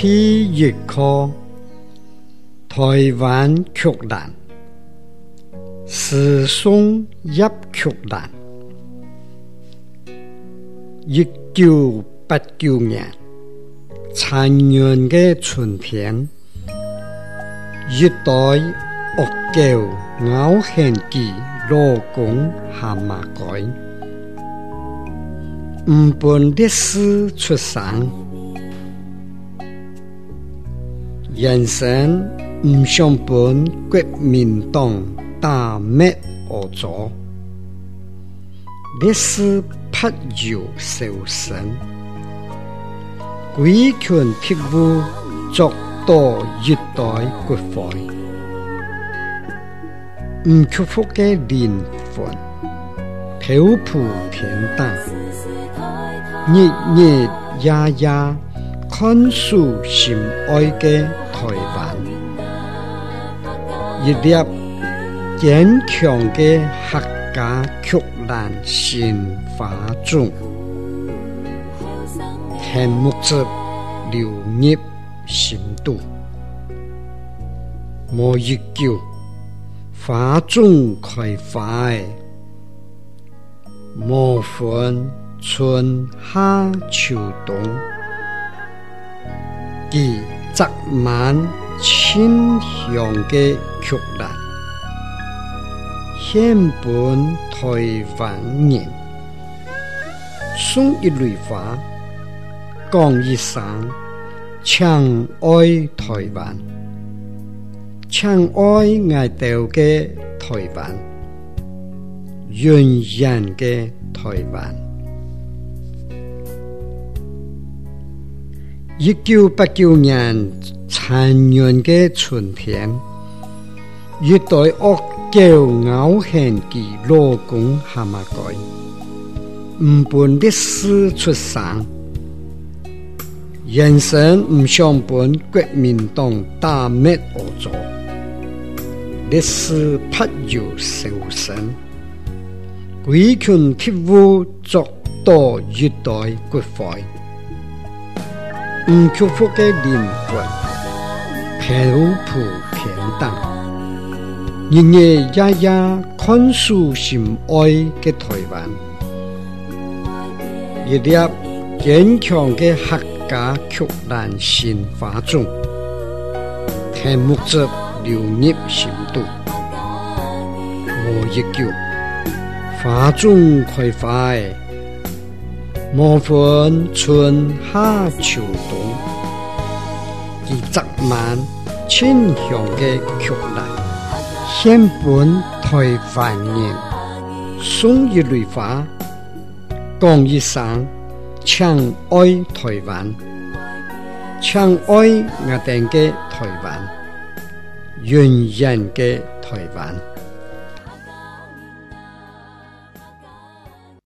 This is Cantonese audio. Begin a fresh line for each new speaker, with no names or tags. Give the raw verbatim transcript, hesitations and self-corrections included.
第一課台灣曲壇，詩誦葉曲壇。一九八九年，殘陽的春天，一代惡狗咬痕記羅公蛤蟆改，唔本歷史出生，人生唔想本國民黨打滅惡族，歷史不由受身，歸權鐵物作到一代骨灰，唔屈服嘅靈魂，投普天堂，日日夜夜看書心愛嘅台灣，一粒堅強嘅客家曲壇新花種，天木汁流入心肚，無一久花種開花，無分春夏秋冬，其雜滿清香嘅曲壇，獻本台灣人，送一蕊花，講一聲親愛台灣，親愛愛到嘅台灣，永遠嘅台灣。一九八九年殘陽嘅春天，一代惡狗咬痕記羅公蛤蟆改，唔本歷史出生，人生唔想本國民黨打滅惡族，歷史不由受身，歸權鐵物作到一代骨灰，唔屈服嘅靈魂，投普天堂，日日夜夜看書心愛嘅台灣，一粒堅強嘅客家曲壇新花種，天木汁流入心肚，無一久花種開花，無分春夏秋冬，其雜滿清香嘅曲壇，獻本台灣人，送一蕊花，講一聲親愛台灣，親愛我哋嘅台灣，永遠嘅台灣。